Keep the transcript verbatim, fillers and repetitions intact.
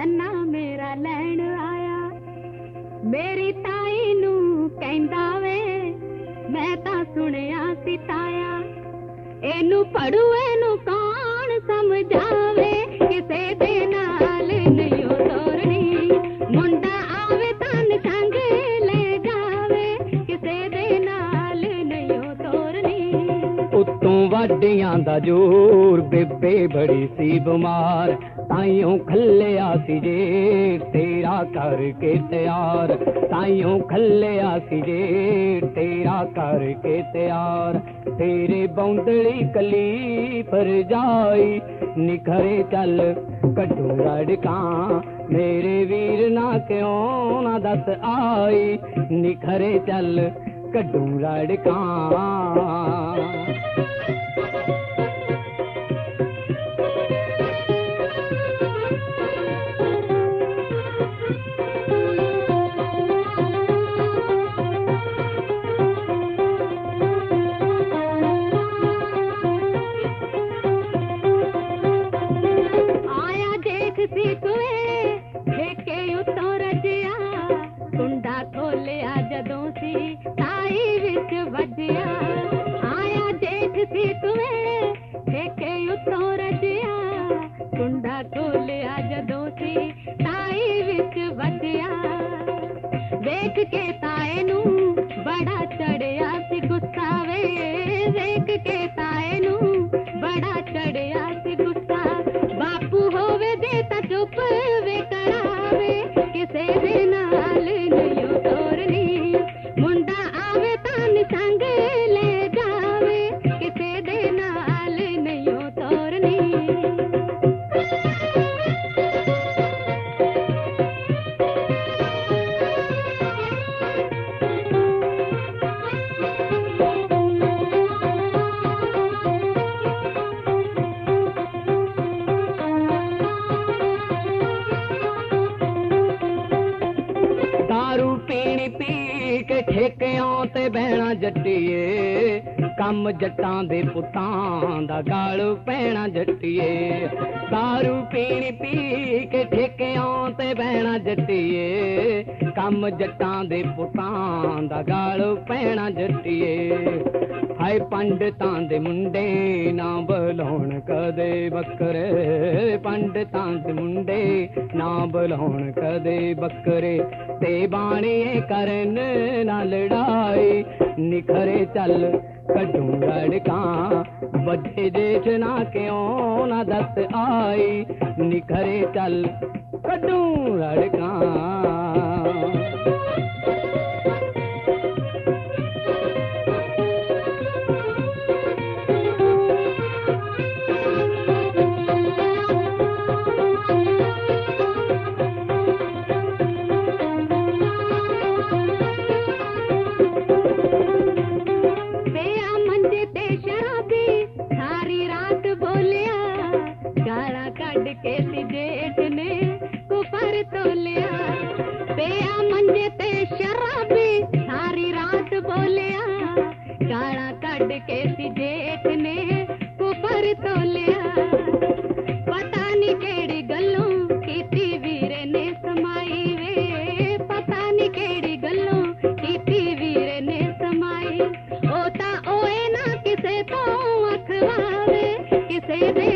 चन्ना मेरा लैण आया मेरी ताई नू कहंदा वे मैं तां सुनिया सी ताया एनू पढ़ू एनू कौन समझावे किसे दे नाल नहीं तोरनी मुंडा आवे तन संग ले जावे किसे दे नाल नहीं तोरनी उत्तों वाडियां दा जोर बेबे बड़ी सी बीमार ताइयों खल्ले आसी जे तेरा करके तैयार ताइयों खल्ले आसी जे तेरा करके तैयार तेरे बौंदड़ी कली पर जाई निखरे चल कटू रड़का मेरे वीर ना क्यों ना दस आई निखरे चल कटू रड़का कुंडा खोलिया जदों सी ताई विच वजिया आया जेठ सी तुवे ठेके उत्तों रजिया कुंडा खोलिया जदों सी ताई विच वजिया देख के ताए नू बड़ा चढ़िया सी गुस्सा वे देख के ताए नू बड़ा चढ़िया सी गुस्सा बापू होवे दे ता चुप वे करावे किसे दे नाल नहीं तोरनी मुंडा आवे तन संग ले जावे किसे दे नाल नहीं तोरनी दारू पीनी पी के ठेकियां ते बहना जट्टिए कम जट्टां दे पुत्तां दा गाल पैना जट्टिए दारू पीनी पी के ठेकियां ते बहना जट्टिए कम जट्टां दे पुत्तां दा गाल पैना जट्टिए हाय पंडितां दे मुंडे ना बलाउण कदे बकरे पंडितां दे मुंडे ना बलाउण कदे बकरे ते बाणिए करन ना लड़ाई निखरे चल कड्डू रड़का बड़े जेठ ना क्यों ना दस आई निखरे चल कड्डू रड़का जेठ ने कुफर तोलिया पिया मंजे ते शराबी सारी रात बोलिया गाला कट के सी जेठ ने कुफर तोलिया पता नहीं केड़ी गल्लों कीती वीरे ने समाई वे पता नहीं केड़ी गल्लों कीती वीरे ने समाई ओता ओए ना किसे तो अखवावे किसे दे